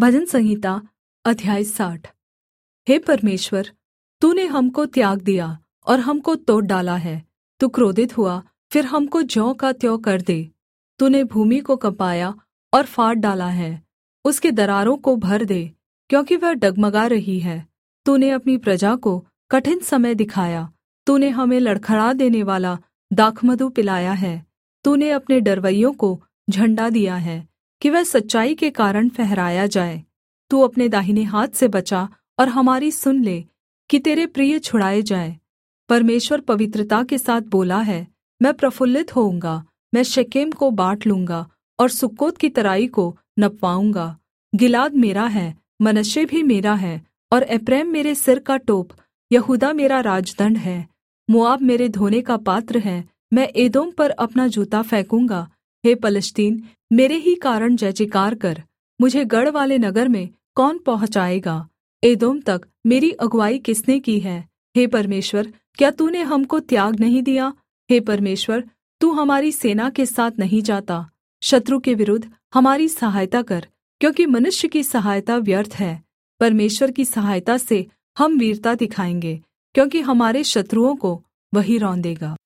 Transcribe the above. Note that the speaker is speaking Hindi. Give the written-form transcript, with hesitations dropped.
भजन संहिता अध्याय 60। हे परमेश्वर, तूने हमको त्याग दिया और हमको तोड़ डाला है। तू क्रोधित हुआ, फिर हमको ज्यों का त्यों कर दे। तूने भूमि को कँपाया और फाड़ डाला है, उसके दरारों को भर दे, क्योंकि वह डगमगा रही है। तूने अपनी प्रजा को कठिन समय दिखाया। तूने हमें लड़खड़ा देनेवाला दाखमधु पिलाया है। तूने अपने डरवैयों को झण्डा दिया है कि वह सच्चाई के कारण फहराया जाए। तू अपने दाहिने हाथ से बचा और हमारी सुन ले कि तेरे प्रिय छुड़ाए जाएँ। परमेश्वर पवित्रता के साथ बोला है, मैं प्रफुल्लित होऊँगा। मैं शेकेम को बाँट लूँगा और सुक्कोत की तराई को नपवाऊँगा। गिलाद मेरा है, मनश्शे भी मेरा है, और एप्रैम मेरे सिर का टोप। यहूदा मेरा राजदण्ड है। मोआब मेरे धोने का पात्र है। मैं एदोम पर अपना जूता फेंकूँगा। हे पलिश्तीन, मेरे ही कारण जयजयकार कर। मुझे गढ़वाले नगर में कौन पहुँचाएगा? एदोम तक मेरी अगुआई किसने की है? हे परमेश्वर, क्या तूने हमको त्याग नहीं दिया? हे परमेश्वर, तू हमारी सेना के साथ नहीं जाता। शत्रु के विरुद्ध हमारी सहायता कर, क्योंकि मनुष्य की सहायता व्यर्थ है। परमेश्वर की सहायता से हम वीरता दिखाएँगे, क्योंकि हमारे शत्रुओं को वही रौंदेगा।